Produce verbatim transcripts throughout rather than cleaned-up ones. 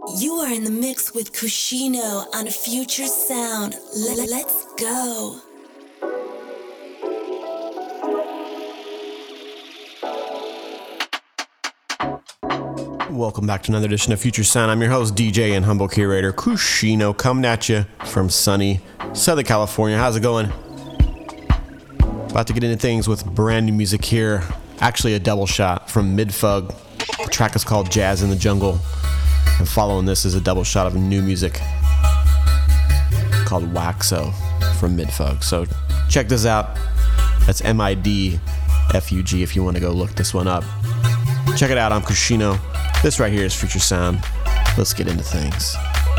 You are in the mix with Kushino on Future Sound. L- let's go. Welcome back to another edition of Future Sound. I'm your host, D J and humble curator Kushino, coming at you from sunny Southern California. How's it going? About to get into things with brand new music here. Actually, a double shot from Midfug. The track is called Jazz in the Jungle. And following this is a double shot of new music called Waxo from Midfug. So check this out. That's M I D F U G if you want to go look this one up. Check it out. I'm Kushino. This right here is Future Sound. Let's get into things.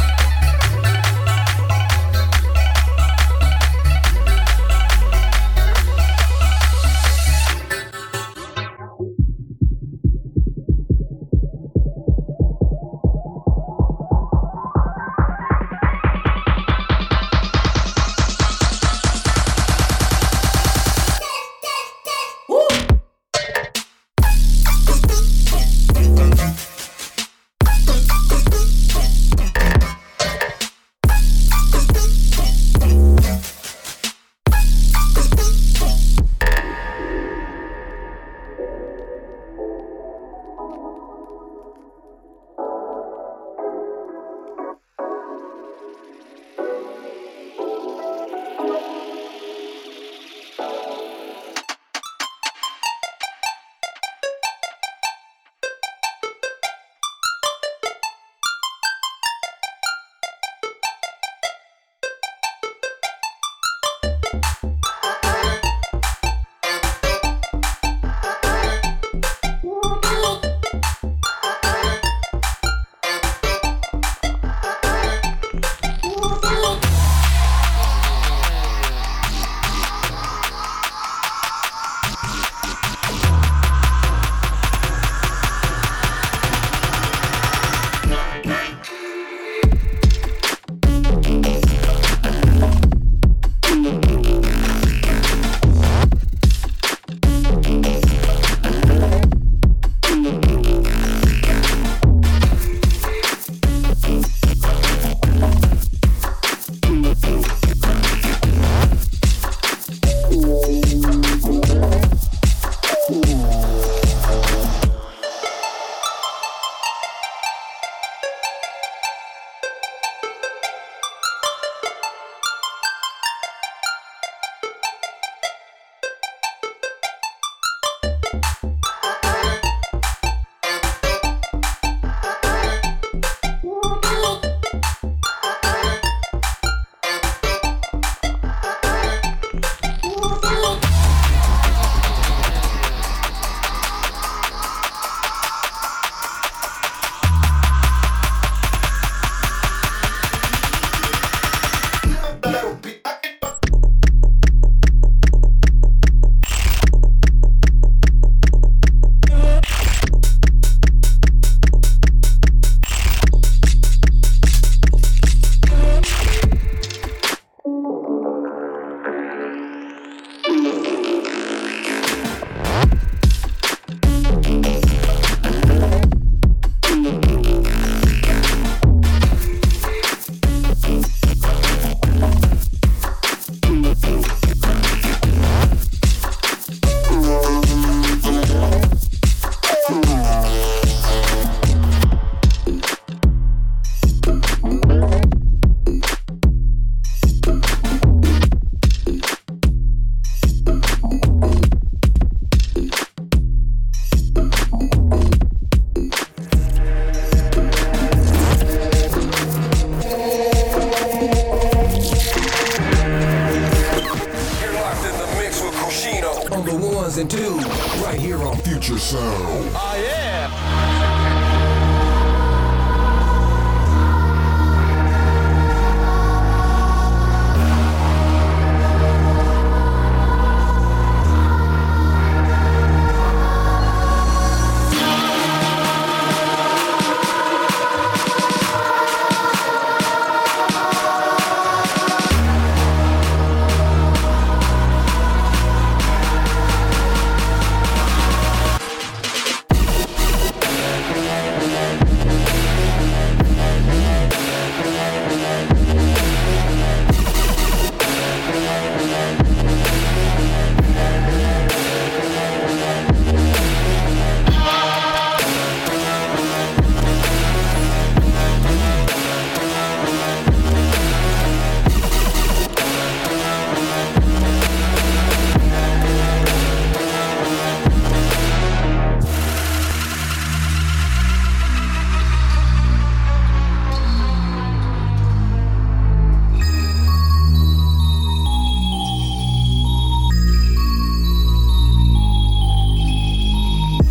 And two, right here on Future Sound. Oh, yeah.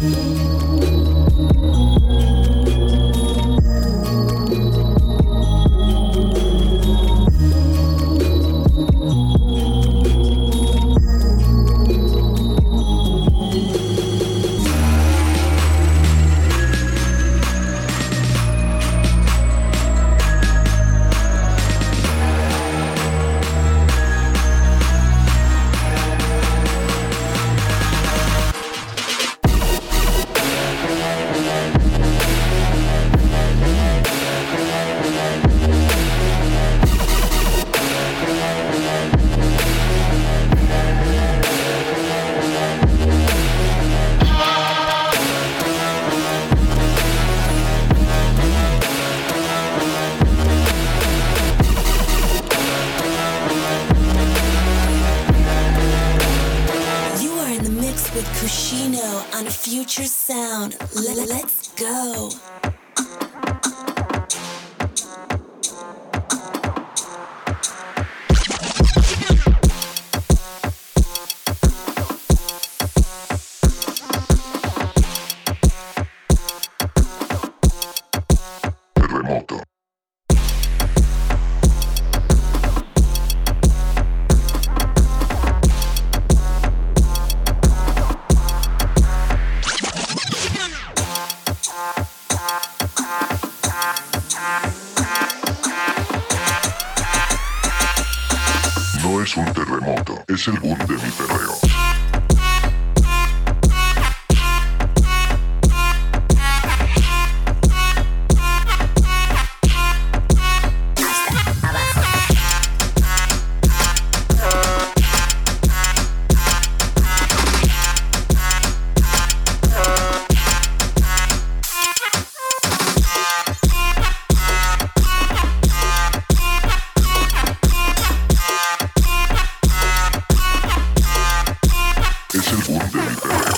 On Future Sound. L- let's go. Terremoto. No es un terremoto, es el boom de mi perreo. Es el boom de mi perreo.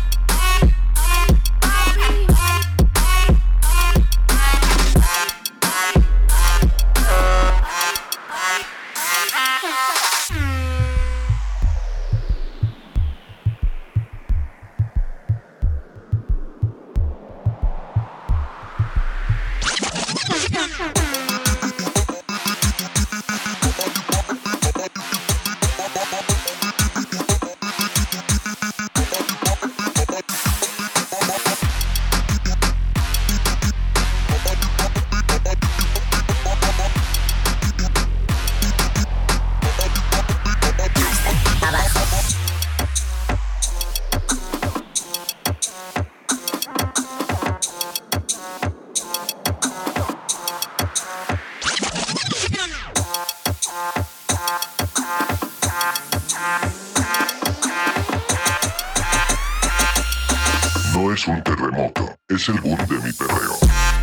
No es un terremoto, es el boom de mi perreo.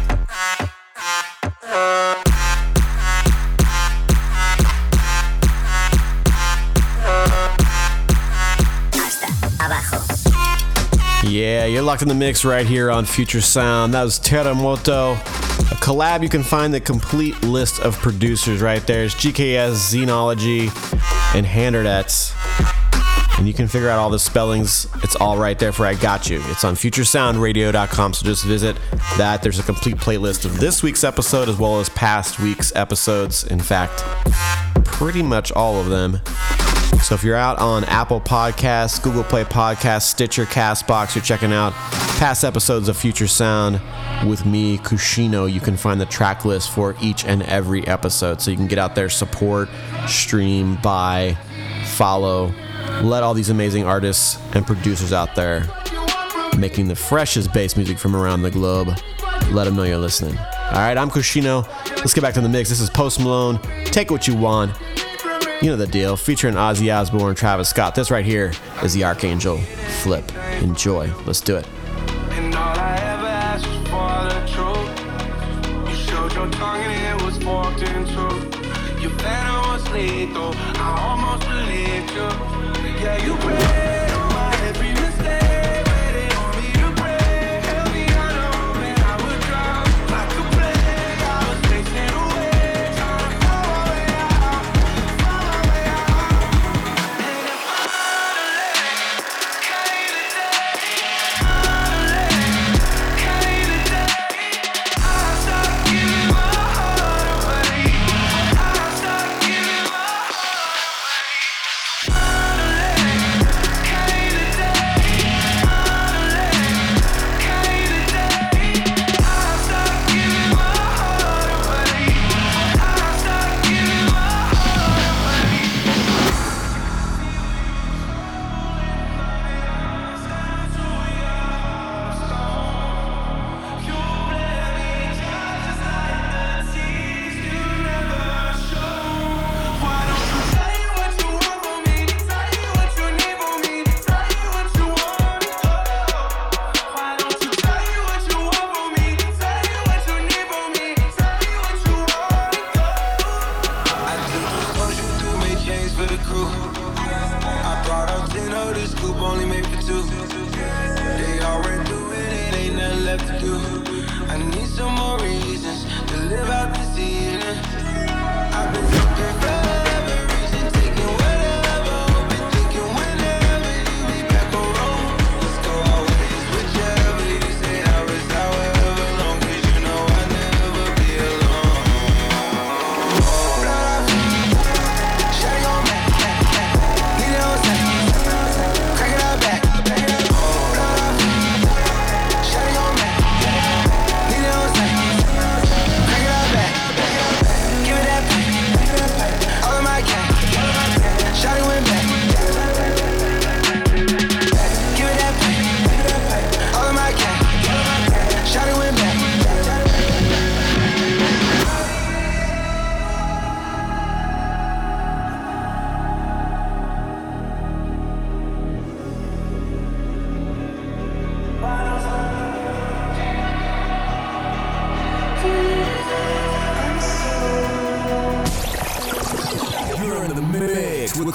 Yeah, you're locked in the mix right here on Future Sound. That was Terremoto, a collab. You can find the complete list of producers right there. It's G K S, Xenology, and Handerdets. And you can figure out all the spellings. It's all right there for I Got You. It's on future sound radio dot com, so just visit that. There's a complete playlist of this week's episode as well as past week's episodes. In fact, pretty much all of them. So if you're out on Apple Podcasts, Google Play Podcasts, Stitcher, CastBox, you're checking out past episodes of Future Sound with me, Kushino, you can find the track list for each and every episode. So you can get out there, support, stream, buy, follow. Let all these amazing artists and producers out there making the freshest bass music from around the globe, let them know you're listening. All right, I'm Kushino. Let's get back to the mix. This is Post Malone. Take what you want. You know the deal. Featuring Ozzy Osbourne, Travis Scott. This right here is the Archangel Flip. Enjoy. Let's do it. And all I ever asked was for the truth. You showed your tongue and it was forked in two. Your venom was lethal. I almost believed you. Yeah, you prayed on my every mistake. Waiting on me to break. Held me on, man, I would drop like a plague. I was chasing away, trying to find my way out, find my way out. And if I finally came today, finally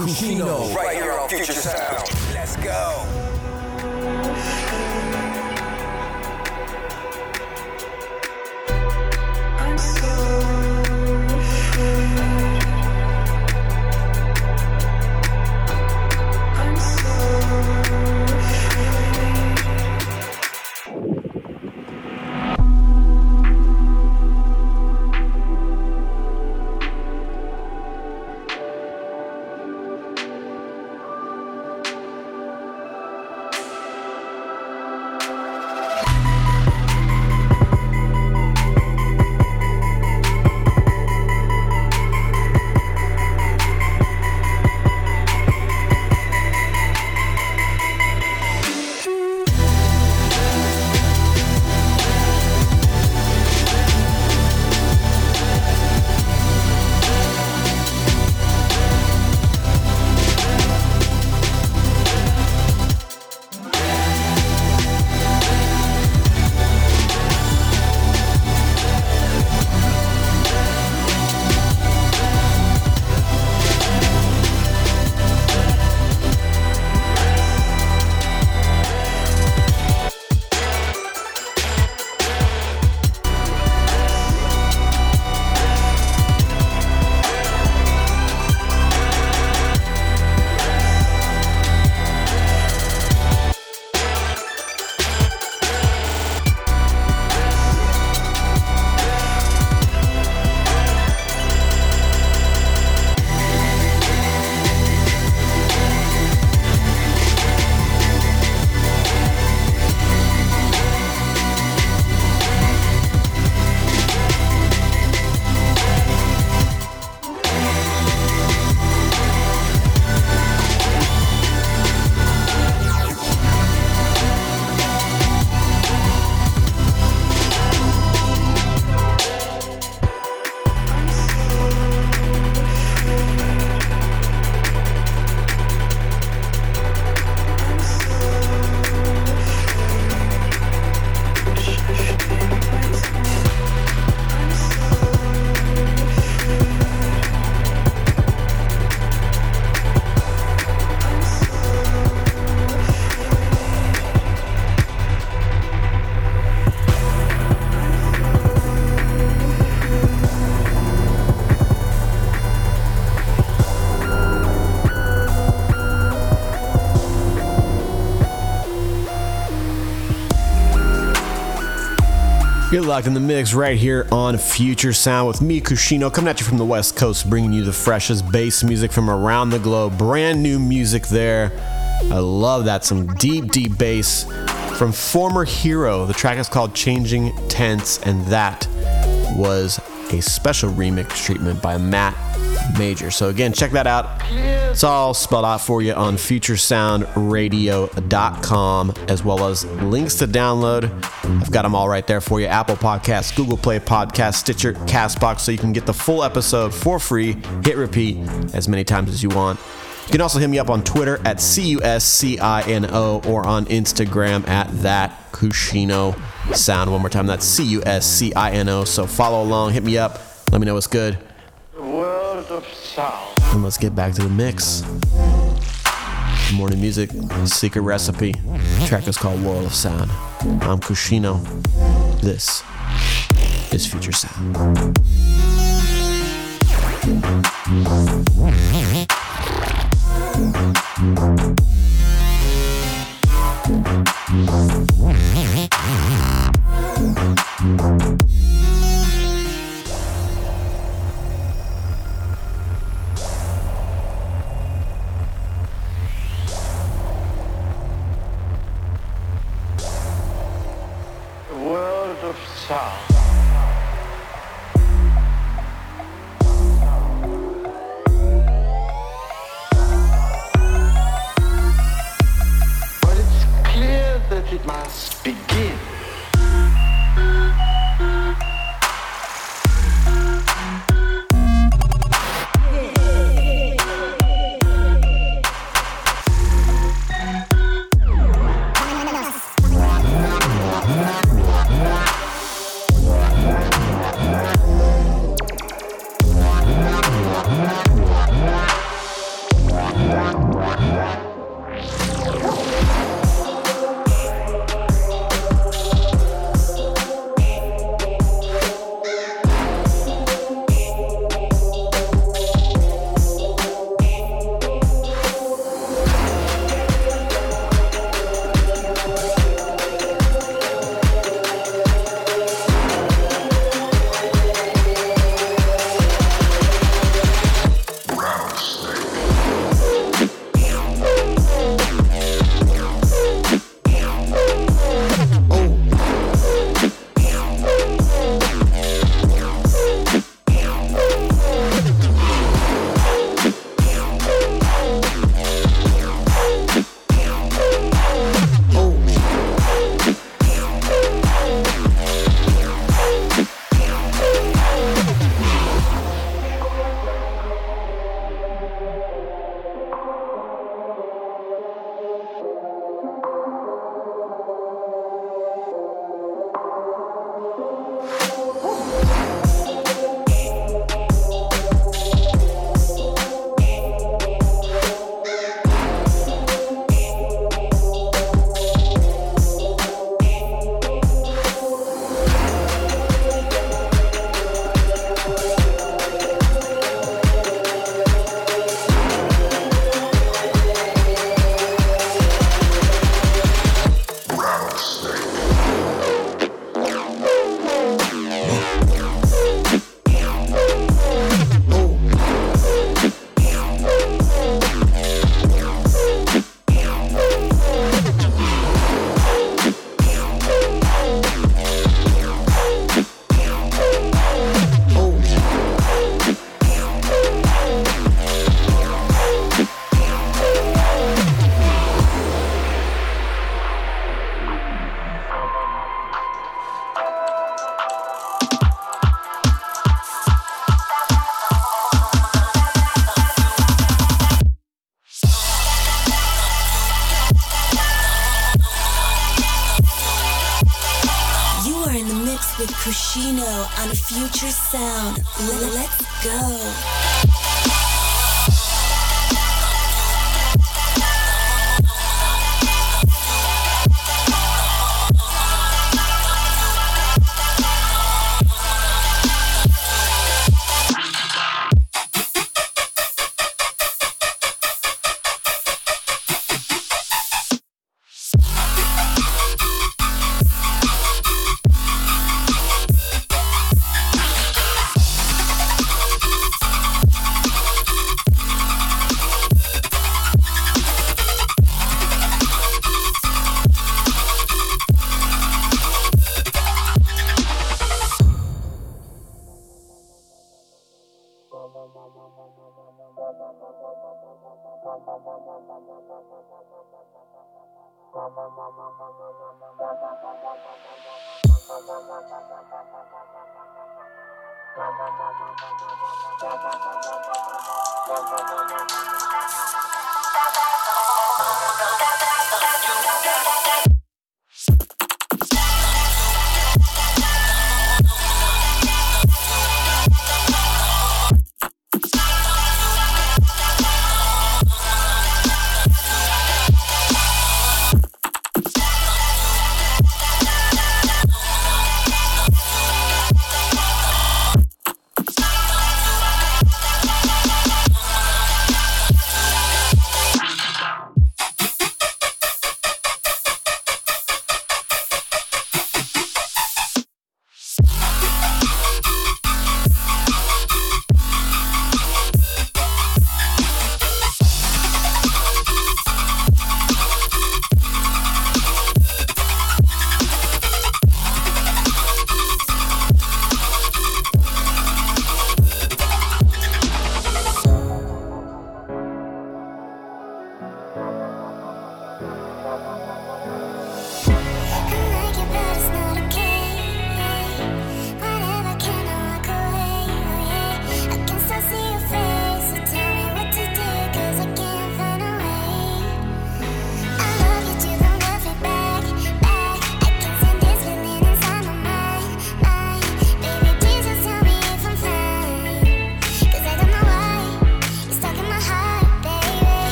Kushino. Right here on Future Sound. Let's go. I'm so afraid. I'm so You're locked in the mix right here on Future Sound with me, Kushino, coming at you from the West Coast, bringing you the freshest bass music from around the globe. Brand new music there. I love that. Some deep, deep bass from Former Hero. The track is called Changing Tense, and that was a special remix treatment by Matt Major. So again, check that out. It's all spelled out for you on future sound radio dot com, as well as links to download. I've got them all right there for you. Apple Podcasts, Google Play Podcasts, Stitcher, CastBox, so you can get the full episode for free. Hit repeat as many times as you want. You can also hit me up on Twitter at C U S C I N O or on Instagram at that Kushino Sound. One more time, that's C U S C I N O. So follow along, hit me up, let me know what's good. World of sound. And let's get back to the mix. Morning music, secret recipe. The track is called World of Sound. I'm Kushino. This is Future Sound. World of sound. But it's clear that it must begin. Kushino on Future Sound. L- let's go.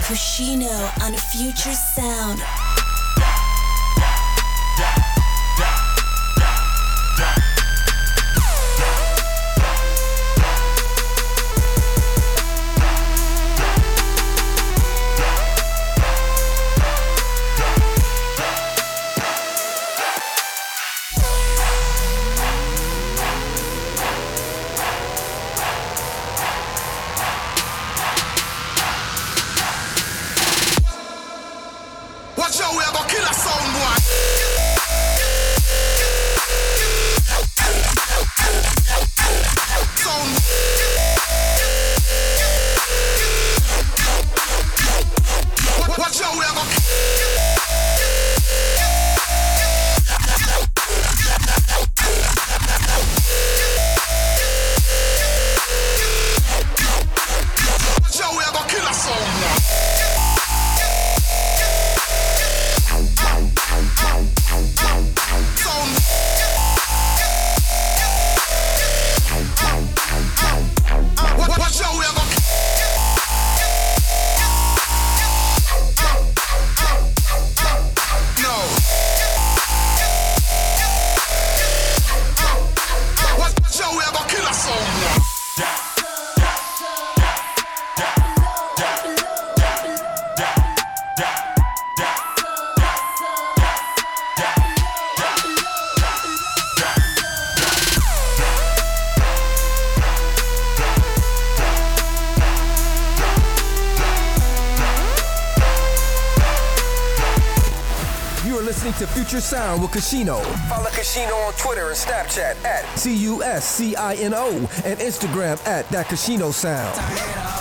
Kushino on Future Sound. Watch out, we are gonna kill a sound boy. Sound. Watch out, we are gonna. Watch out, we are gonna kill a sound boy. Watch out, we are gonna. No. Watch out, we are gonna kill us someone. Listening to Future Sound with Kushino. Follow Kushino on Twitter and Snapchat at C U S C I N O and Instagram at That Kushino Sound.